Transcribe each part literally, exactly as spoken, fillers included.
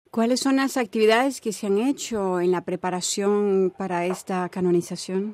¿Cuáles son las actividades que se han hecho en la preparación para esta canonización?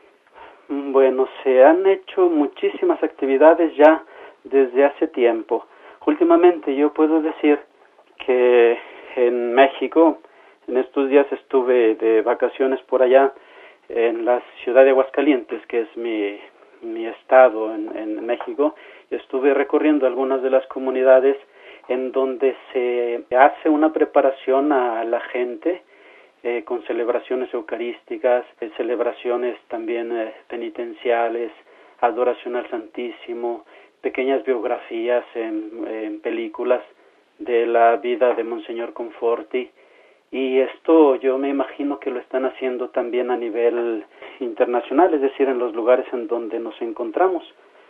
Bueno, se han hecho muchísimas actividades ya desde hace tiempo. Últimamente yo puedo decir que en México, en estos días estuve de vacaciones por allá en la ciudad de Aguascalientes, que es mi, mi estado en, en México, y estuve recorriendo algunas de las comunidades en donde se hace una preparación a la gente eh, con celebraciones eucarísticas, eh, celebraciones también eh, penitenciales, adoración al Santísimo, pequeñas biografías en, en películas de la vida de Monseñor Conforti, y esto yo me imagino que lo están haciendo también a nivel internacional, es decir, en los lugares en donde nos encontramos.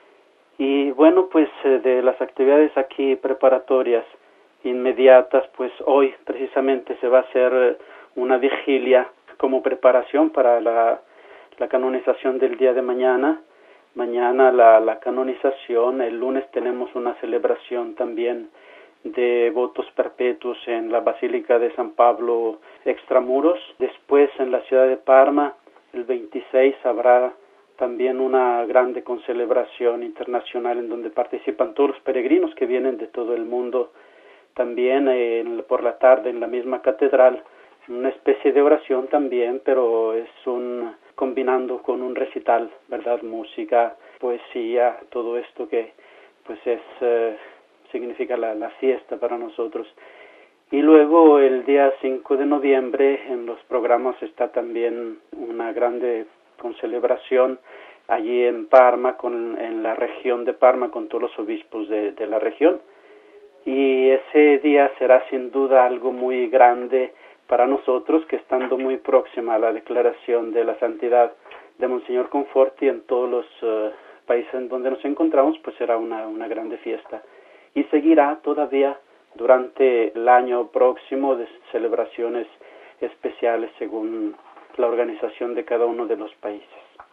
Y bueno, pues de las actividades aquí preparatorias inmediatas, pues hoy precisamente se va a hacer una vigilia como preparación para la, la canonización del día de mañana. Mañana la, la canonización, el lunes tenemos una celebración también de votos perpetuos en la Basílica de San Pablo Extramuros. Después en la ciudad de Parma, el veintiséis habrá también una grande concelebración internacional en donde participan todos los peregrinos que vienen de todo el mundo. También eh, por la tarde en la misma catedral, una especie de oración también, pero es un combinando con un recital, ¿verdad? Música, poesía, todo esto que pues es eh, significa la, la fiesta para nosotros. Y luego el día cinco de noviembre en los programas está también una grande con celebración allí en Parma, con, en la región de Parma, con todos los obispos de, de la región. Y ese día será sin duda algo muy grande para nosotros, que estando muy próxima a la declaración de la santidad de Monseñor Conforti en todos los uh, países en donde nos encontramos, pues será una, una grande fiesta. Y seguirá todavía durante el año próximo de celebraciones especiales según la organización de cada uno de los países.